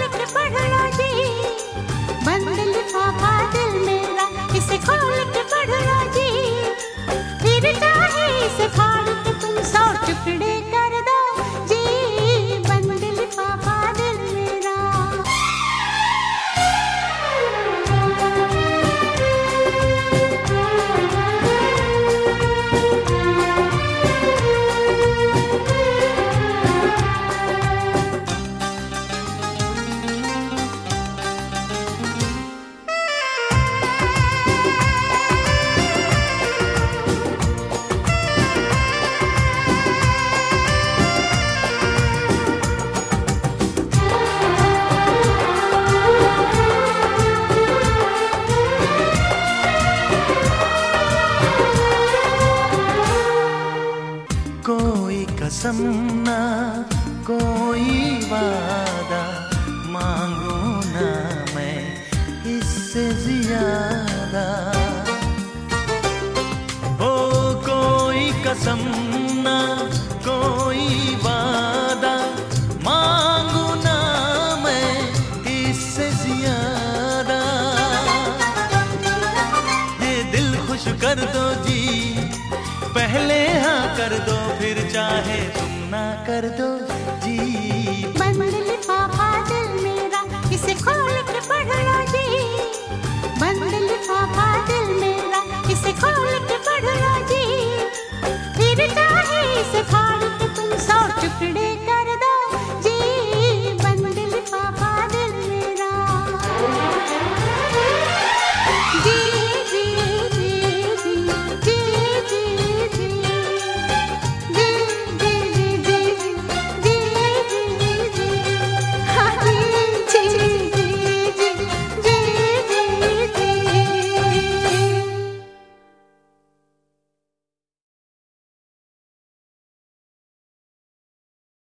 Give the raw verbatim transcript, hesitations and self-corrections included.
के पढ़ लो जी, बंद लिफाफा दिल मेरा, इसे खोल के पढ़ लो जी, फिर चाहे इसे फाड़ के तुम सौ टुकड़े कर दो जी, बंद लिफाफा दिल मेरा। कोई कसम ना कोई वादा मांगू ना मैं इससे ज्यादा, ओ कोई कसम ना कोई वादा मांगू ना मैं इससे ज्यादा, ये दिल खुश कर दो जी, पहले हाँ कर दो फिर चाहे तुम ना कर दो जी, बंद लिफाफा दिल